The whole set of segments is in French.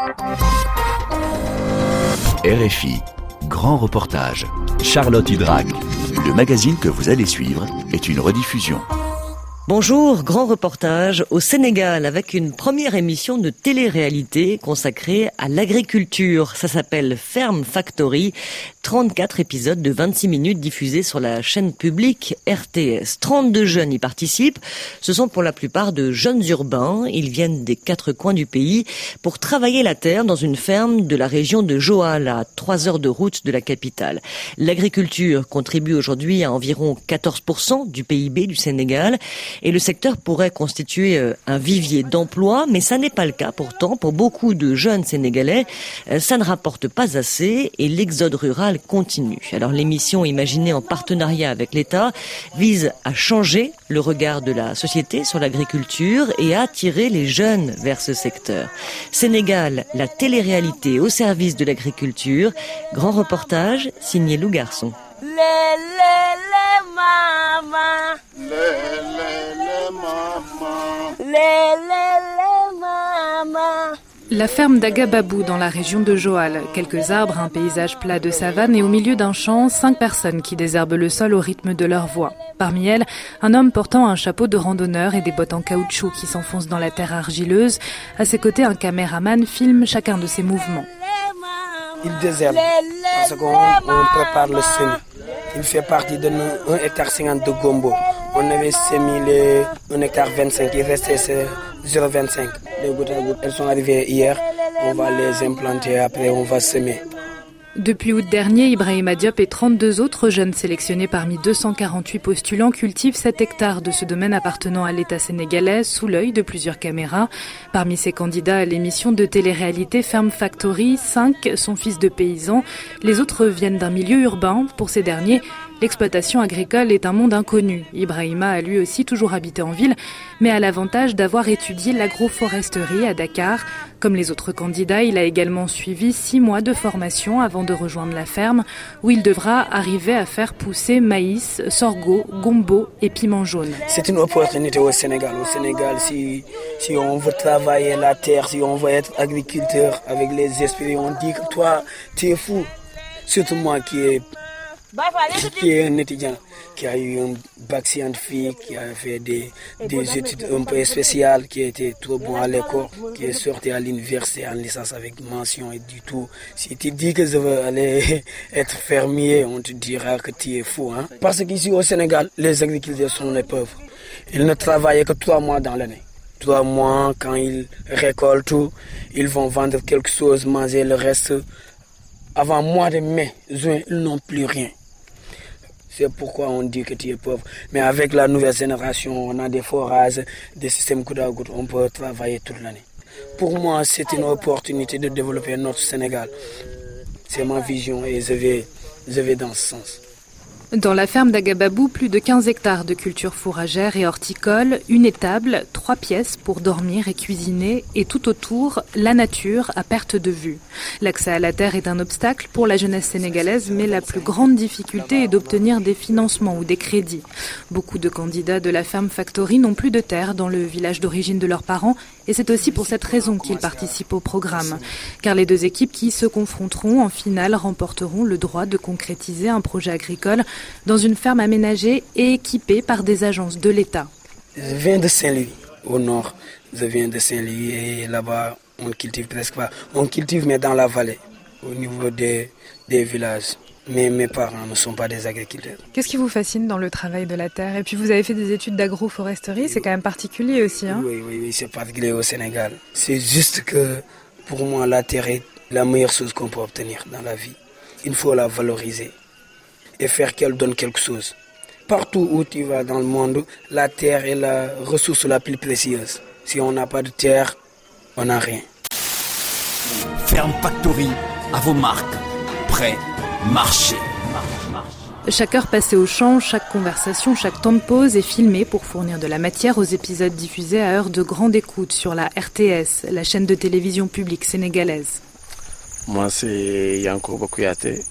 RFI, grand reportage. Charlotte Hydrac. Le magazine que vous allez suivre est une rediffusion. Bonjour, grand reportage au Sénégal avec une première émission de télé-réalité consacrée à l'agriculture. Ça s'appelle Ferme Factory. 34 épisodes de 26 minutes diffusés sur la chaîne publique RTS. 32 jeunes y participent. Ce sont pour la plupart de jeunes urbains. Ils viennent des 4 coins du pays pour travailler la terre dans une ferme de la région de Joal, à 3 heures de route de la capitale. L'agriculture contribue aujourd'hui à environ 14% du PIB du Sénégal et le secteur pourrait constituer un vivier d'emploi, mais ça n'est pas le cas pourtant pour beaucoup de jeunes Sénégalais. Ça ne rapporte pas assez et l'exode rural continue. Alors l'émission, imaginée en partenariat avec l'État, vise à changer le regard de la société sur l'agriculture et à attirer les jeunes vers ce secteur. Sénégal, la télé-réalité au service de l'agriculture. Grand reportage signé Lou Garçon. La ferme d'Agababou dans la région de Joal. Quelques arbres, un paysage plat de savane et au milieu d'un champ, 5 personnes qui désherbent le sol au rythme de leur voix. Parmi elles, un homme portant un chapeau de randonneur et des bottes en caoutchouc qui s'enfoncent dans la terre argileuse. À ses côtés, un caméraman filme chacun de ses mouvements. Il désherbe parce qu'on prépare le semis. Il fait partie de 1 hectare 50 de gombo. On avait semé 1 hectare 25, il restait 0,25. Les gouttes à gouttes, elles sont arrivées hier. On va les implanter, après on va semer. Depuis août dernier, Ibrahima Diop et 32 autres jeunes sélectionnés parmi 248 postulants cultivent 7 hectares de ce domaine appartenant à l'État sénégalais sous l'œil de plusieurs caméras. Parmi ces candidats à l'émission de télé-réalité Ferme Factory, 5 sont fils de paysans. Les autres viennent d'un milieu urbain. Pour ces derniers, l'exploitation agricole est un monde inconnu. Ibrahima a lui aussi toujours habité en ville, mais a l'avantage d'avoir étudié l'agroforesterie à Dakar. Comme les autres candidats, il a également suivi 6 mois de formation avant de rejoindre la ferme, où il devra arriver à faire pousser maïs, sorgho, gombo et piment jaune. C'est une opportunité au Sénégal. Au Sénégal, si on veut travailler la terre, si on veut être agriculteur avec les esprits, on dit que toi, tu es fou. Surtout moi qui est un étudiant, qui a eu un bac scientifique, qui a fait des études un peu spéciales, qui a été trop bon à l'école, qui est sorti à l'université en licence avec mention et du tout. Si tu dis que je veux aller être fermier, on te dira que tu es fou. Hein? Parce qu'ici au Sénégal, les agriculteurs sont les pauvres. Ils ne travaillent que 3 mois dans l'année. 3 mois, quand ils récoltent tout, ils vont vendre quelque chose, manger le reste. Avant le mois de mai, juin, ils n'ont plus rien. C'est pourquoi on dit que tu es pauvre. Mais avec la nouvelle génération, on a des forages, des systèmes goutte à goutte, on peut travailler toute l'année. Pour moi, c'est une opportunité de développer notre Sénégal. C'est ma vision et je vais dans ce sens. Dans la ferme d'Agababou, plus de 15 hectares de cultures fourragères et horticoles, une étable, 3 pièces pour dormir et cuisiner, et tout autour, la nature à perte de vue. L'accès à la terre est un obstacle pour la jeunesse sénégalaise, mais la plus grande difficulté est d'obtenir des financements ou des crédits. Beaucoup de candidats de la Ferme Factory n'ont plus de terre dans le village d'origine de leurs parents, et c'est aussi pour cette raison qu'ils participent au programme. Car les 2 équipes qui se confronteront en finale remporteront le droit de concrétiser un projet agricole dans une ferme aménagée et équipée par des agences de l'État. Je viens de Saint-Louis, au nord. Je viens de Saint-Louis et là-bas, on ne cultive presque pas. On cultive mais dans la vallée, au niveau des villages. Mais mes parents ne sont pas des agriculteurs. Qu'est-ce qui vous fascine dans le travail de la terre? Et puis vous avez fait des études d'agroforesterie, c'est quand même particulier aussi. Hein? Oui, c'est particulier au Sénégal. C'est juste que pour moi, la terre est la meilleure chose qu'on peut obtenir dans la vie. Il faut la valoriser et faire qu'elle donne quelque chose. Partout où tu vas dans le monde, la terre est la ressource la plus précieuse. Si on n'a pas de terre, on n'a rien. Ferme Factory, à vos marques, prêt, marchez. Chaque heure passée au champ, chaque conversation, chaque temps de pause est filmé pour fournir de la matière aux épisodes diffusés à heure de grande écoute sur la RTS, la chaîne de télévision publique sénégalaise. Moi, c'est Yanko Kouyaté.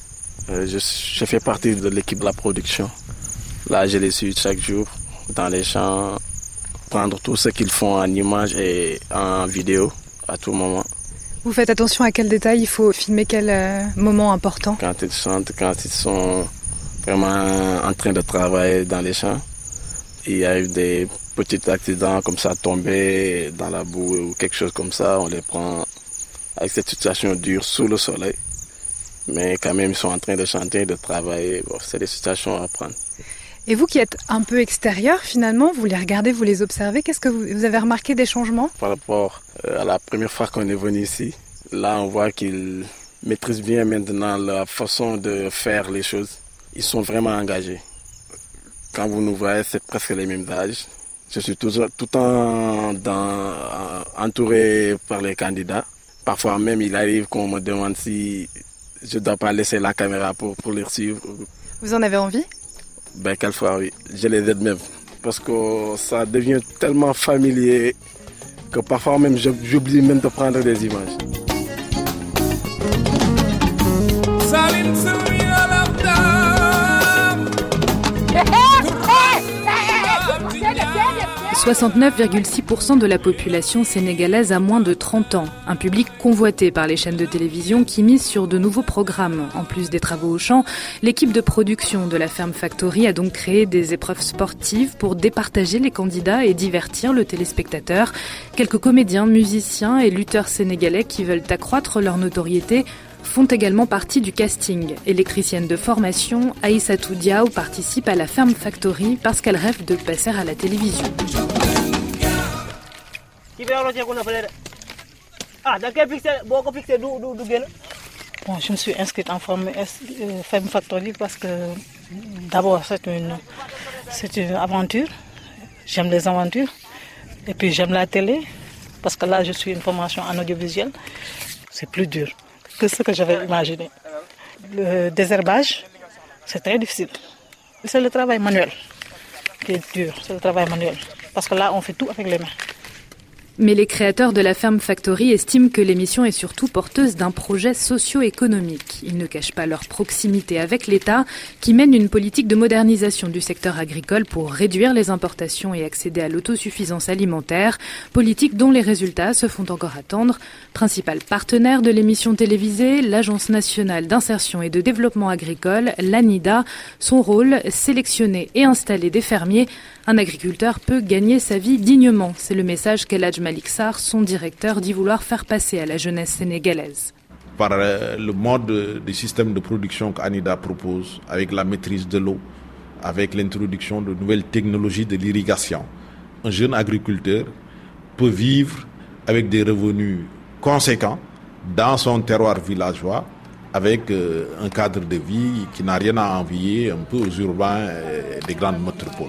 Je fais partie de l'équipe de la production. Là, je les suis chaque jour dans les champs, prendre tout ce qu'ils font en images et en vidéo à tout moment. Vous faites attention à quel détail, il faut filmer quel moment important? Quand ils chantent, quand ils sont vraiment en train de travailler dans les champs, il y a eu des petits accidents comme ça, tomber dans la boue ou quelque chose comme ça, on les prend avec cette situation dure sous le soleil. Mais quand même, ils sont en train de chanter, de travailler. Bon, c'est des situations à prendre. Et vous qui êtes un peu extérieur, finalement, vous les regardez, vous les observez. Qu'est-ce que vous avez remarqué des changements? Par rapport à la première fois qu'on est venu ici, là, on voit qu'ils maîtrisent bien maintenant la façon de faire les choses. Ils sont vraiment engagés. Quand vous nous voyez, c'est presque les mêmes âges. Je suis tout le temps entouré par les candidats. Parfois même, il arrive qu'on me demande si je ne dois pas laisser la caméra pour les suivre. Vous en avez envie? Quelquefois, oui. Je les aide même. Parce que ça devient tellement familier que parfois même, j'oublie même de prendre des images. 69,6% de la population sénégalaise a moins de 30 ans. Un public convoité par les chaînes de télévision qui misent sur de nouveaux programmes. En plus des travaux au champ, l'équipe de production de la Ferme Factory a donc créé des épreuves sportives pour départager les candidats et divertir le téléspectateur. Quelques comédiens, musiciens et lutteurs sénégalais qui veulent accroître leur notoriété font également partie du casting. Électricienne de formation, Aïssatou Diaw participe à la Ferme Factory parce qu'elle rêve de passer à la télévision. Bon, je me suis inscrite en Ferme Factory parce que d'abord c'est une aventure. J'aime les aventures et puis j'aime la télé parce que là je suis une formation en audiovisuel. C'est plus dur que ce que j'avais imaginé. Le désherbage, c'est très difficile. C'est le travail manuel qui est dur, c'est le travail manuel. Parce que là, on fait tout avec les mains. Mais les créateurs de la Ferme Factory estiment que l'émission est surtout porteuse d'un projet socio-économique. Ils ne cachent pas leur proximité avec l'État, qui mène une politique de modernisation du secteur agricole pour réduire les importations et accéder à l'autosuffisance alimentaire, politique dont les résultats se font encore attendre. Principal partenaire de l'émission télévisée, l'Agence nationale d'insertion et de développement agricole, l'ANIDA. Son rôle, sélectionner et installer des fermiers. Un agriculteur peut gagner sa vie dignement. C'est le message qu'El Hadj Malick Sarr, son directeur, dit vouloir faire passer à la jeunesse sénégalaise. Par le mode du système de production qu'ANIDA propose, avec la maîtrise de l'eau, avec l'introduction de nouvelles technologies de l'irrigation, un jeune agriculteur peut vivre avec des revenus conséquents dans son terroir villageois, avec un cadre de vie qui n'a rien à envier un peu aux urbains des grandes métropoles.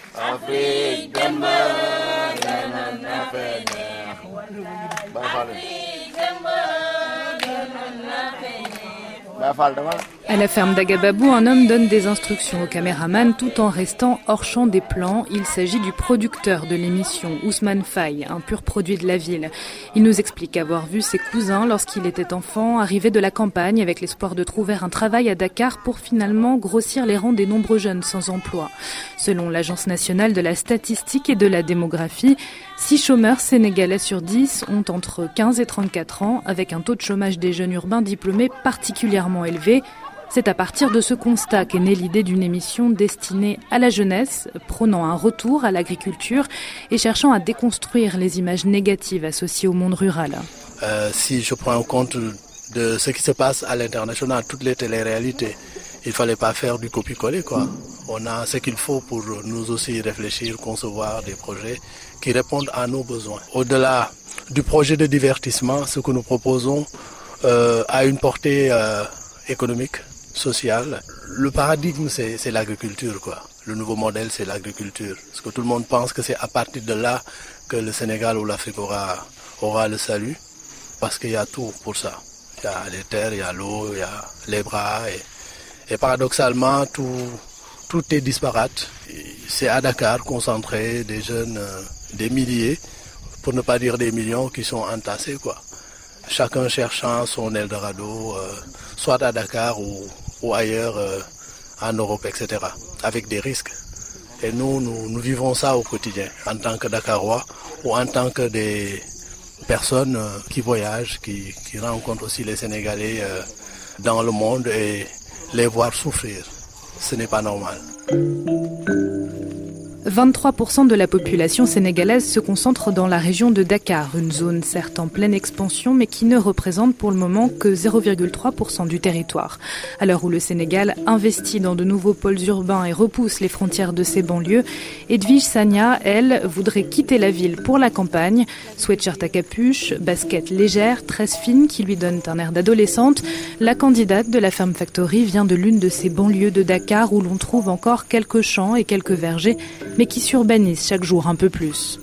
À la ferme d'Agababou, un homme donne des instructions au caméraman tout en restant hors champ des plans. Il s'agit du producteur de l'émission, Ousmane Faye, un pur produit de la ville. Il nous explique avoir vu ses cousins, lorsqu'il était enfant, arriver de la campagne avec l'espoir de trouver un travail à Dakar pour finalement grossir les rangs des nombreux jeunes sans emploi. Selon l'Agence nationale de la statistique et de la démographie, 6 chômeurs sénégalais sur 10 ont entre 15 et 34 ans, avec un taux de chômage des jeunes urbains diplômés particulièrement élevé. C'est à partir de ce constat qu'est née l'idée d'une émission destinée à la jeunesse, prônant un retour à l'agriculture et cherchant à déconstruire les images négatives associées au monde rural. Si je prends en compte de ce qui se passe à l'international, toutes les téléréalités, il ne fallait pas faire du copier-coller, quoi. On a ce qu'il faut pour nous aussi réfléchir, concevoir des projets qui répondent à nos besoins. Au-delà du projet de divertissement, ce que nous proposons a une portée économique, sociale. Le paradigme, c'est l'agriculture, quoi. Le nouveau modèle, c'est l'agriculture. Parce que tout le monde pense que c'est à partir de là que le Sénégal ou l'Afrique aura le salut. Parce qu'il y a tout pour ça. Il y a les terres, il y a l'eau, il y a les bras. Et paradoxalement, tout est disparate. C'est à Dakar concentré des jeunes, des milliers, pour ne pas dire des millions, qui sont entassés, quoi. Chacun cherchant son Eldorado, soit à Dakar ou ailleurs en Europe, etc., avec des risques. Et nous vivons ça au quotidien, en tant que Dakarois ou en tant que des personne qui voyage, qui rencontre aussi les Sénégalais dans le monde et les voir souffrir. Ce n'est pas normal. 23% de la population sénégalaise se concentre dans la région de Dakar, une zone certes en pleine expansion, mais qui ne représente pour le moment que 0,3% du territoire. À l'heure où le Sénégal investit dans de nouveaux pôles urbains et repousse les frontières de ses banlieues, Edwige Sagna, elle, voudrait quitter la ville pour la campagne. Sweatshirt à capuche, basket légère, tresse fine qui lui donnent un air d'adolescente. La candidate de la Ferme Factory vient de l'une de ces banlieues de Dakar où l'on trouve encore quelques champs et quelques vergers, mais qui s'urbanisent chaque jour un peu plus.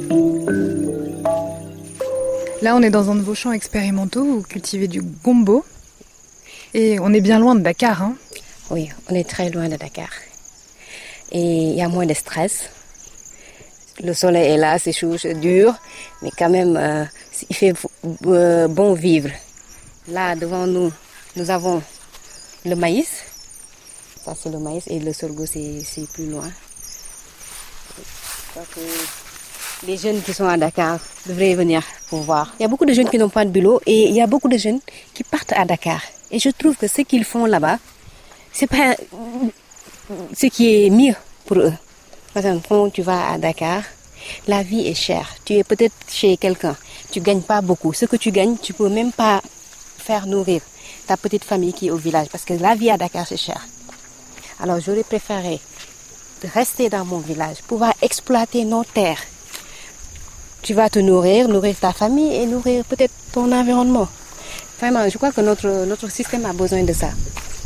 Là, on est dans un de vos champs expérimentaux où vous cultivez du gombo. Et on est bien loin de Dakar, hein ? Oui, on est très loin de Dakar. Et il y a moins de stress. Le soleil est là, c'est chaud, c'est dur, mais quand même, il fait bon vivre. Là, devant nous, nous avons le maïs. Ça, c'est le maïs et le sorgho, c'est plus loin. Je crois que les jeunes qui sont à Dakar devraient venir pour voir. Il y a beaucoup de jeunes qui n'ont pas de boulot et il y a beaucoup de jeunes qui partent à Dakar. Et je trouve que ce qu'ils font là-bas, c'est pas ce qui est mieux pour eux. Par exemple, quand tu vas à Dakar, la vie est chère. Tu es peut-être chez quelqu'un, tu gagnes pas beaucoup. Ce que tu gagnes, tu peux même pas faire nourrir ta petite famille qui est au village parce que la vie à Dakar c'est cher. Alors j'aurais préféré de rester dans mon village, pouvoir exploiter nos terres. Tu vas te nourrir ta famille et nourrir peut-être ton environnement. Vraiment, je crois que notre système a besoin de ça.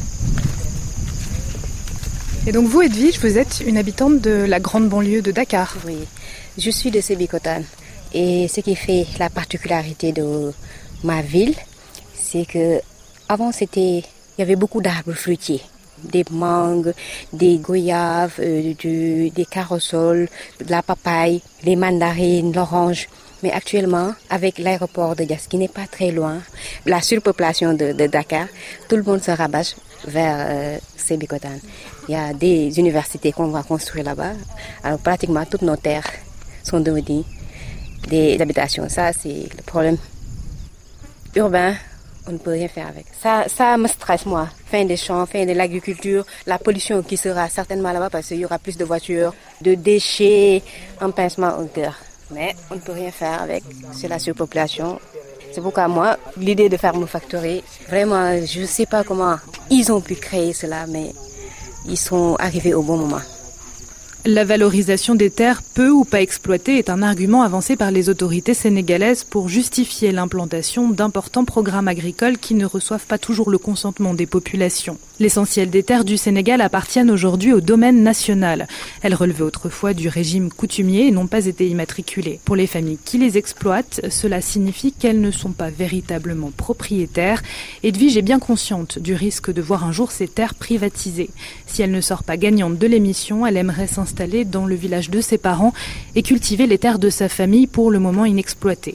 Et donc vous, Edwige, vous êtes une habitante de la grande banlieue de Dakar. Oui, je suis de Sébikotane. Et ce qui fait la particularité de ma ville, c'est que avant il y avait beaucoup d'arbres fruitiers. Des mangues, des goyaves, des carosols, de la papaye, les mandarines, l'orange. Mais actuellement, avec l'aéroport de Diass, qui n'est pas très loin, la surpopulation de Dakar, tout le monde se rabâche vers Sébikotane. Il y a des universités qu'on va construire là-bas. Alors pratiquement toutes nos terres sont devenues des habitations. Ça, c'est le problème urbain. On ne peut rien faire avec. Ça me stresse, moi. Fin des champs, fin de l'agriculture, la pollution qui sera certainement là-bas parce qu'il y aura plus de voitures, de déchets, un pincement au cœur. Mais on ne peut rien faire avec. C'est la surpopulation. C'est pourquoi moi, l'idée de Ferme Factory, vraiment, je ne sais pas comment ils ont pu créer cela, mais ils sont arrivés au bon moment. La valorisation des terres peu ou pas exploitées est un argument avancé par les autorités sénégalaises pour justifier l'implantation d'importants programmes agricoles qui ne reçoivent pas toujours le consentement des populations. L'essentiel des terres du Sénégal appartiennent aujourd'hui au domaine national. Elles relevaient autrefois du régime coutumier et n'ont pas été immatriculées. Pour les familles qui les exploitent, cela signifie qu'elles ne sont pas véritablement propriétaires. Edwige est bien consciente du risque de voir un jour ces terres privatisées. Si elle ne sort pas gagnante de l'émission, elle aimerait s'installer dans le village de ses parents et cultiver les terres de sa famille pour le moment inexploitées.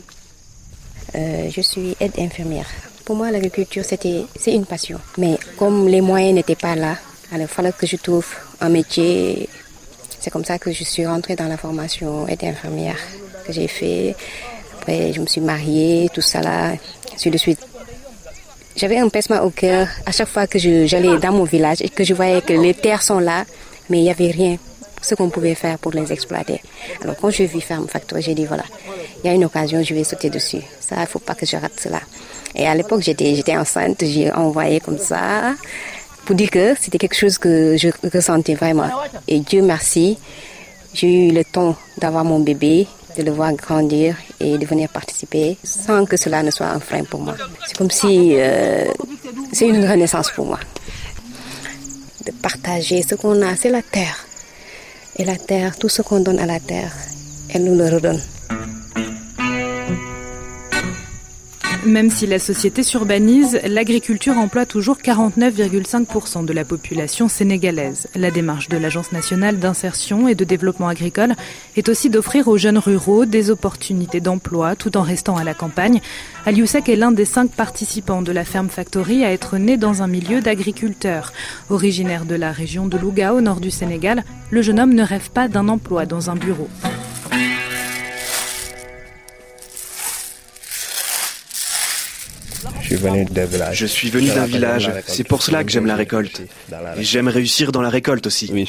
Je suis aide-infirmière. Pour moi, l'agriculture, c'est une passion. Mais comme les moyens n'étaient pas là, alors il fallait que je trouve un métier. C'est comme ça que je suis rentrée dans la formation aide-infirmière que j'ai fait. Après, je me suis mariée, tout ça là, sur de suite. J'avais un pincement au cœur à chaque fois que j'allais dans mon village et que je voyais que les terres sont là, mais il n'y avait rien, ce qu'on pouvait faire pour les exploiter. Alors quand je vis Ferme Factory, j'ai dit voilà, il y a une occasion, je vais sauter dessus. Ça, il ne faut pas que je rate cela. Et à l'époque, j'étais enceinte, j'ai envoyé comme ça pour dire que c'était quelque chose que je ressentais vraiment. Et Dieu merci, j'ai eu le temps d'avoir mon bébé, de le voir grandir et de venir participer sans que cela ne soit un frein pour moi. C'est comme si c'est une renaissance pour moi. De partager ce qu'on a, c'est la terre. Et la terre, tout ce qu'on donne à la terre, elle nous le redonne. Même si la société s'urbanise, l'agriculture emploie toujours 49,5% de la population sénégalaise. La démarche de l'Agence nationale d'insertion et de développement agricole est aussi d'offrir aux jeunes ruraux des opportunités d'emploi tout en restant à la campagne. Alioussek est l'un des 5 participants de la Ferme Factory à être né dans un milieu d'agriculteurs. Originaire de la région de Louga au nord du Sénégal, le jeune homme ne rêve pas d'un emploi dans un bureau. Je suis venu d'un village, c'est pour cela que j'aime la récolte. Et j'aime réussir dans la récolte aussi. Oui,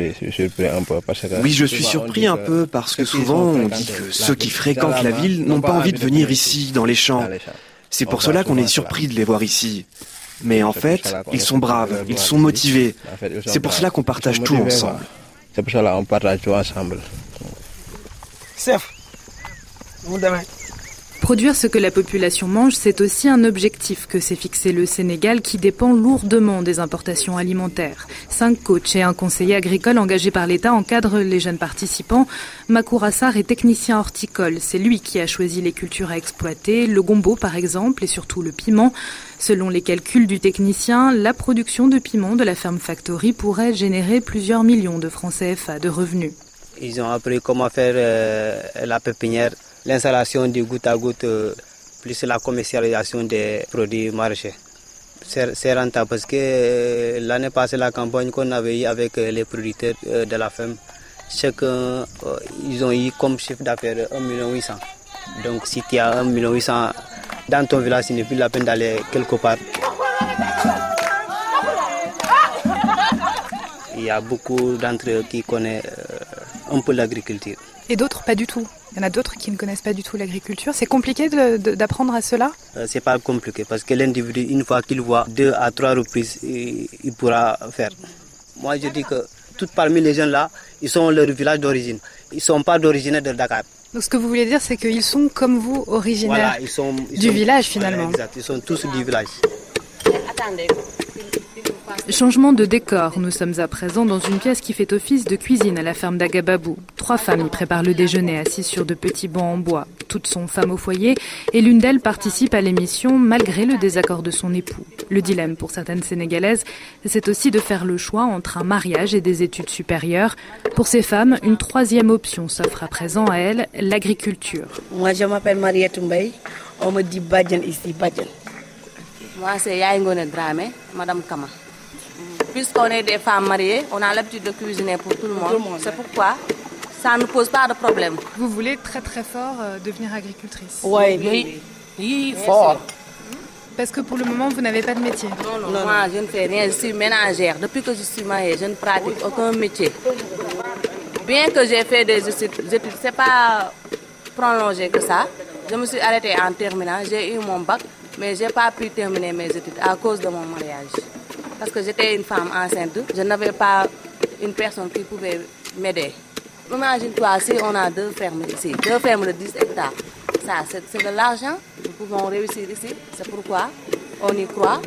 je suis surpris un peu parce que souvent on dit que ceux qui fréquentent la ville n'ont pas envie de venir ici, dans les champs. C'est pour cela qu'on est surpris de les voir ici. Mais en fait, ils sont braves, ils sont motivés. C'est pour cela qu'on partage tout ensemble. Produire ce que la population mange, c'est aussi un objectif que s'est fixé le Sénégal qui dépend lourdement des importations alimentaires. 5 coachs et un conseiller agricole engagé par l'État encadrent les jeunes participants. Makourassar est technicien horticole. C'est lui qui a choisi les cultures à exploiter, le gombo par exemple et surtout le piment. Selon les calculs du technicien, la production de piment de la ferme Factory pourrait générer plusieurs millions de francs CFA de revenus. Ils ont appris comment faire la pépinière, l'installation du goutte à goutte, plus la commercialisation des produits maraîchers. C'est rentable parce que l'année passée, la campagne qu'on avait eue avec les producteurs de la ferme, chacun, ils ont eu comme chiffre d'affaires 1,8 million. Donc si tu as 1,8 million dans ton village, ce n'est plus la peine d'aller quelque part. Il y a beaucoup d'entre eux qui connaissent un peu l'agriculture. Et d'autres pas du tout. Il y en a d'autres qui ne connaissent pas du tout l'agriculture. C'est compliqué d'apprendre à cela ? C'est pas compliqué parce que l'individu, une fois qu'il voit 2 à 3 reprises, il pourra faire. Moi, je dis que tout parmi les jeunes là, ils sont leur village d'origine. Ils ne sont pas d'origine de Dakar. Donc ce que vous voulez dire, c'est qu'ils sont comme vous, originaires du village finalement. Voilà, exact, ils sont tous du village. Attendez. Changement de décor, nous sommes à présent dans une pièce qui fait office de cuisine à la ferme d'Agababou. 3 femmes y préparent le déjeuner assises sur de petits bancs en bois. Toutes sont femmes au foyer et l'une d'elles participe à l'émission malgré le désaccord de son époux. Le dilemme pour certaines Sénégalaises, c'est aussi de faire le choix entre un mariage et des études supérieures. Pour ces femmes, une 3e option s'offre à présent à elles, l'agriculture. Moi, je m'appelle Mariette Mbaye. On me dit Badjan ici, Badjan. Moi, c'est Yaïngone Dramé, Madame Kama. Puisqu'on est des femmes mariées, on a l'habitude de cuisiner pour tout le monde. C'est pourquoi ça ne pose pas de problème. Vous voulez très très fort devenir agricultrice ? Oui, fort. Parce que pour le moment, vous n'avez pas de métier ? Non, moi je ne fais rien, je suis ménagère. Depuis que je suis mariée, je ne pratique aucun métier. Bien que j'ai fait des études, c'est pas prolongé que ça. Je me suis arrêtée en terminale, j'ai eu mon bac, mais je n'ai pas pu terminer mes études à cause de mon mariage. Parce que j'étais une femme enceinte, je n'avais pas une personne qui pouvait m'aider. Imagine-toi, si on a 2 fermes ici, 2 fermes de 10 hectares, ça c'est de l'argent, nous pouvons réussir ici, c'est pourquoi on y croit.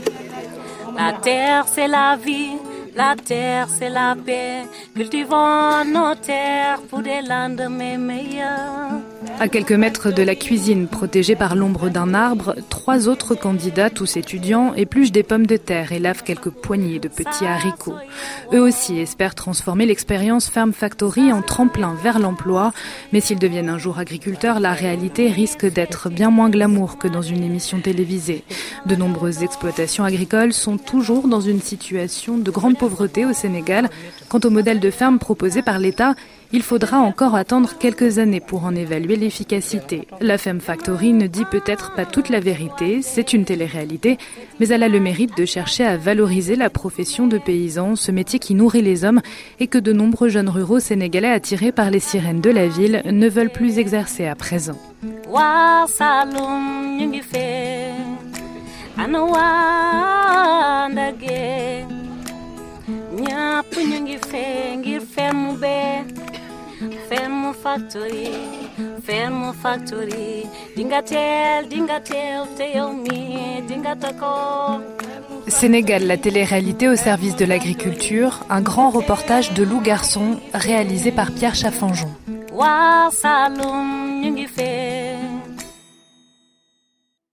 La terre c'est la vie, la terre c'est la paix, cultivons nos terres pour des lendemains meilleurs. À quelques mètres de la cuisine, protégée par l'ombre d'un arbre, 3 autres candidats, tous étudiants, épluchent des pommes de terre et lavent quelques poignées de petits haricots. Eux aussi espèrent transformer l'expérience Ferme Factory en tremplin vers l'emploi. Mais s'ils deviennent un jour agriculteurs, la réalité risque d'être bien moins glamour que dans une émission télévisée. De nombreuses exploitations agricoles sont toujours dans une situation de grande pauvreté au Sénégal. Quant au modèle de ferme proposé par l'État, il faudra encore attendre quelques années pour en évaluer l'efficacité. La Ferme Factory ne dit peut-être pas toute la vérité, c'est une télé-réalité, mais elle a le mérite de chercher à valoriser la profession de paysan, ce métier qui nourrit les hommes et que de nombreux jeunes ruraux sénégalais attirés par les sirènes de la ville ne veulent plus exercer à présent. Ferme Factory, dingatel, teyomi, dingatako. Sénégal, la télé-réalité au service de l'agriculture, un grand reportage de Lou Garçon réalisé par Pierre Chaffanjon. Wa Saloum, ñu ngi fe